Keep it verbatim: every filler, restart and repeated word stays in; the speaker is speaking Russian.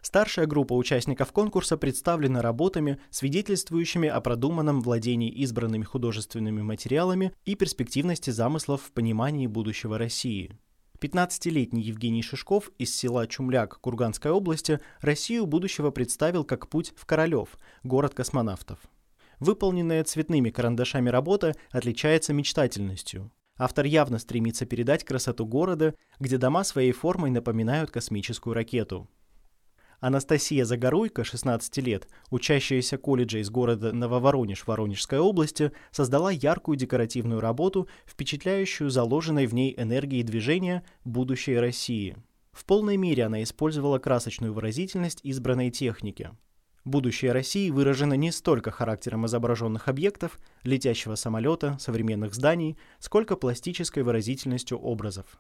Старшая группа участников конкурса представлена работами, свидетельствующими о продуманном владении избранными художественными материалами и перспективности замыслов в понимании будущего России. пятнадцатилетний Евгений Шишков из села Чумляк Курганской области Россию будущего представил как путь в Королев, город космонавтов. Выполненная цветными карандашами работа отличается мечтательностью. Автор явно стремится передать красоту города, где дома своей формой напоминают космическую ракету. Анастасия Загоруйко, шестнадцать лет, учащаяся колледжа из города Нововоронеж Воронежской области, создала яркую декоративную работу, впечатляющую заложенной в ней энергией движения будущей России. В полной мере она использовала красочную выразительность избранной техники. Будущее России выражено не столько характером изображенных объектов, летящего самолета, современных зданий, сколько пластической выразительностью образов.